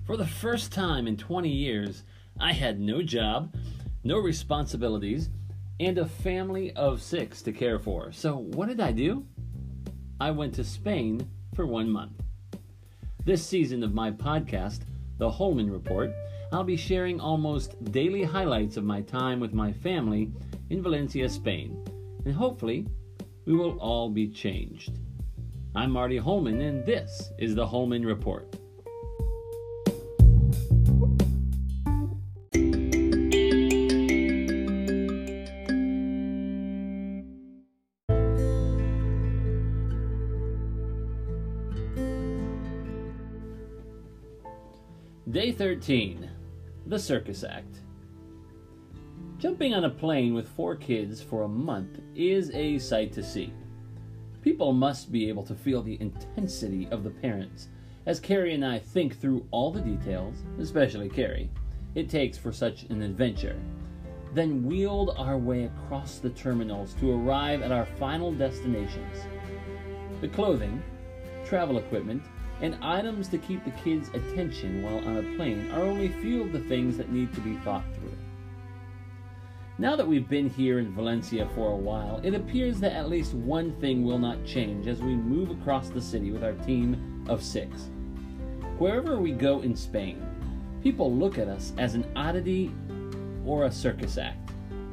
For the first time in 20 years, I had no job, no responsibilities, and a family of 6 to care for. So what did I do? I went to Spain for 1 month. This season of my podcast, The Holman Report, I'll be sharing almost daily highlights of my time with my family in Valencia, Spain. And hopefully, we will all be changed. I'm Marty Holman, and this is The Holman Report. Day 13, the Circus Act. Jumping on a plane with 4 kids for a month is a sight to see. People must be able to feel the intensity of the parents, as Carrie and I think through all the details, especially Carrie, it takes for such an adventure, then wheeled our way across the terminals to arrive at our final destinations. The clothing, travel equipment, and items to keep the kids' attention while on a plane are only a few of the things that need to be thought through. Now that we've been here in Valencia for a while, it appears that at least one thing will not change as we move across the city with our team of 6. Wherever we go in Spain, people look at us as an oddity or a circus act.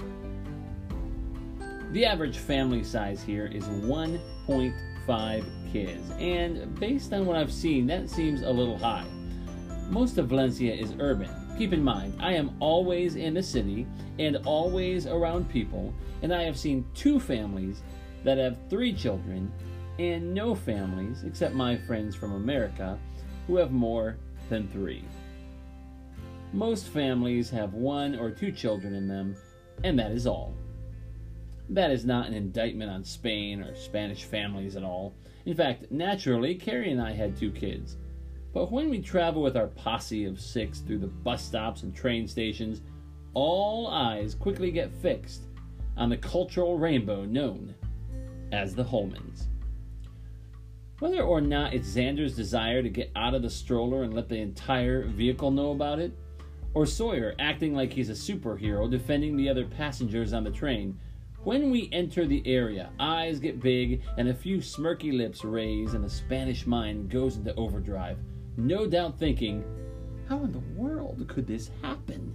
The average family size here is 1.5 kids, and based on what I've seen, that seems a little high. Most of Valencia is urban. Keep in mind, I am always in the city and always around people, and I have seen 2 families that have 3 children and no families, except my friends from America, who have more than 3. Most families have 1 or 2 children in them, and that is all. That is not an indictment on Spain or Spanish families at all. In fact, naturally, Carrie and I had 2 kids. But when we travel with our posse of 6 through the bus stops and train stations, all eyes quickly get fixed on the cultural rainbow known as the Holmans. Whether or not it's Xander's desire to get out of the stroller and let the entire vehicle know about it, or Sawyer acting like he's a superhero defending the other passengers on the train, when we enter the area, eyes get big and a few smirky lips raise and the Spanish mind goes into overdrive, no doubt thinking, how in the world could this happen?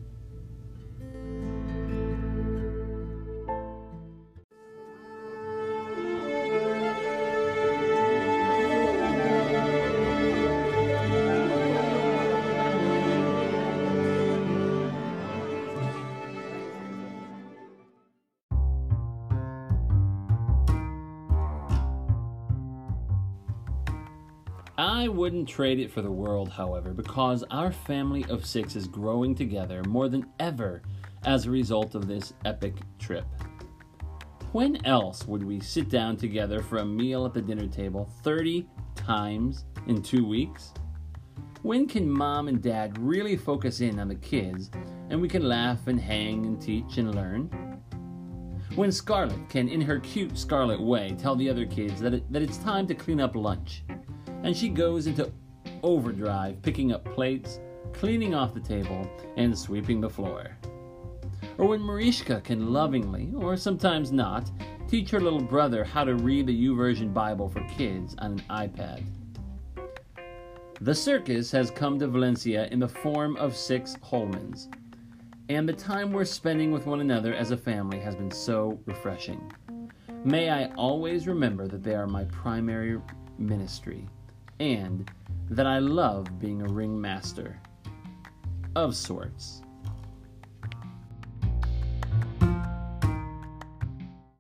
I wouldn't trade it for the world, however, because our family of 6 is growing together more than ever as a result of this epic trip. When else would we sit down together for a meal at the dinner table 30 times in 2 weeks? When can mom and dad really focus in on the kids and we can laugh and hang and teach and learn? When Scarlett can, in her cute Scarlett way, tell the other kids that it's time to clean up lunch, and she goes into overdrive, picking up plates, cleaning off the table, and sweeping the floor. Or when Mariska can lovingly, or sometimes not, teach her little brother how to read the YouVersion Bible for kids on an iPad. The circus has come to Valencia in the form of 6 Holmans, and the time we're spending with one another as a family has been so refreshing. May I always remember that they are my primary ministry, and that I love being a ringmaster. Of sorts.